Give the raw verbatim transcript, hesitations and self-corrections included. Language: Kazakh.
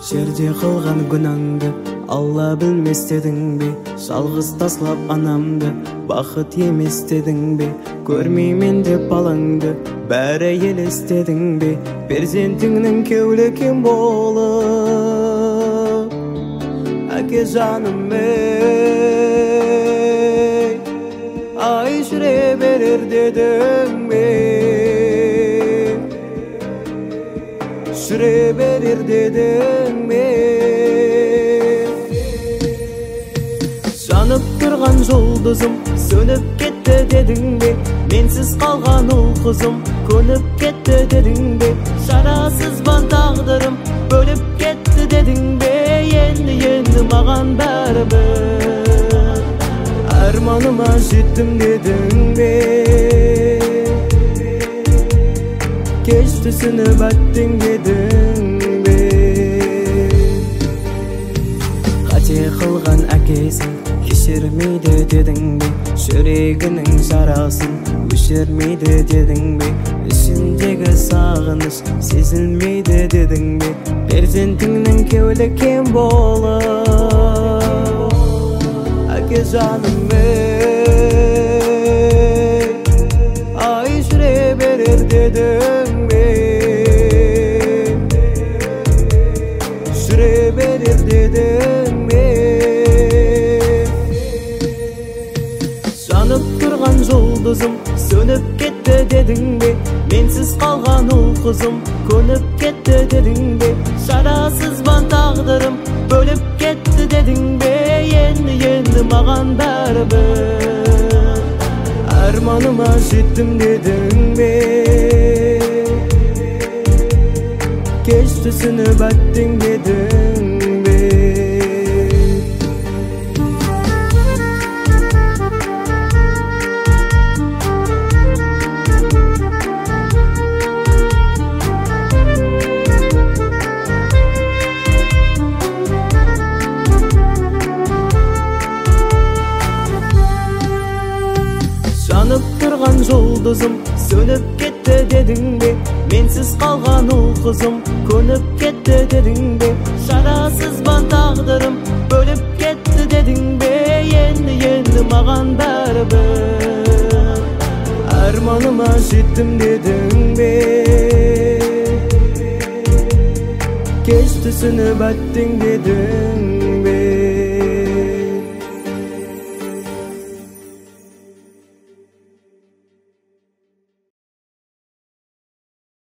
жерде кылган күнәңді Алла білмес дедің бе? Жалғыз таслап анамды бақыт емес дедің бе? Көрмеймен деп балаңды бәрі елестедің бе? Перзентіңнің кеулікем болып әке жаным ей, ай жүре берер дедің бе? Жүре берер дедің бе? Жанып тұрған жұлдызым сөніп кетті дедің бе? Менсіз қалған ұл қызым көніп кетті дедің бе? Шарасыз бан тағдырым бөліп кетті дедің бе? Енді енді маған бәрібір арманыма жеттім дедің бе? Кеш түсініп әттің дедің бе? Қате қылған әкесін кешірмейді дедің бе? Жүрегінің жарасын өшірмейді дедің бе? Ішіндегі сағыныш сезілмейді дедің бе? Перзентіңнің кеулі кем болып әке жаным ей, ай жүре берер дедің бе? Жүре берер дедің бе? Жанып тұрған жұлдызым сөніп кетті дедің бе? Менсіз қалған ұл қызым көніп кетті дедің бе? Шарасыз бан тағдырым бөліп кетті дедің бе? Енді енді маған бәрібір арманыма жеттім дедің бе? Кеш түсініп әттің дедің бе? Жанып тұрған жұлдызым сөніп кетті дедің бе? Менсіз қалған ұл қызым көніп кетті дедің бе? Шарасыз бан тағдырым бөліп кетті дедің бе? Енді енді маған бәрібір арманыма жеттім дедің бе? Кеш түсініп әттің дедің